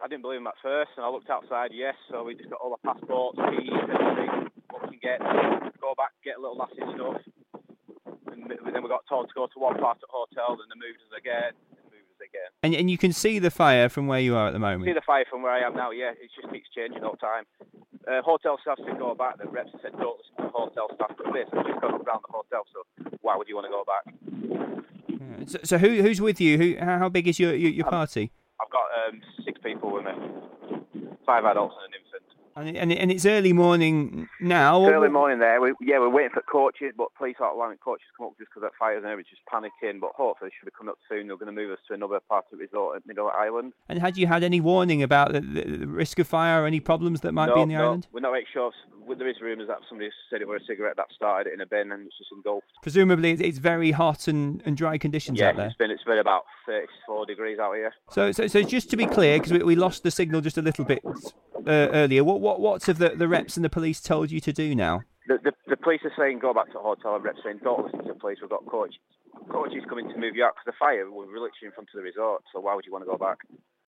didn't believe him at first, and I looked outside. Yes, so we just got all the passports, keys, everything. What we can get, go back, get a little lasting stuff, and then we got told to go to one part of the hotel, and they moved us again. And you can see the fire from where you are at the moment? See the fire from where I am now, yeah. It just keeps changing all the time. Hotel staff said go back. The reps said don't listen to the hotel staff. But basically just gone up around the hotel, so why would you want to go back? So who's with you? How big is your party? I've got 6 people with me. 5 adults and an infant. And it's early morning now. It's early morning there. We're waiting for coaches, but police aren't allowing coaches to come up just because of fires and everybody's just panicking. But hopefully they should be coming up soon. They're going to move us to another part of the resort at Middle Island. And had you had any warning about the risk of fire or any problems that might be in the island? We're not sure. There is rumours that somebody said it was a cigarette that started it in a bin and it's just engulfed. Presumably it's very hot and dry conditions out there. Yeah, it's been about 34 degrees out here. So just to be clear, because we lost the signal just a little bit earlier, what have the reps and the police told you to do now? The police are saying go back to the hotel, and reps saying don't listen to the police. We've got coaches coming to move you out because the fire was literally in front of the resort. So why would you want to go back?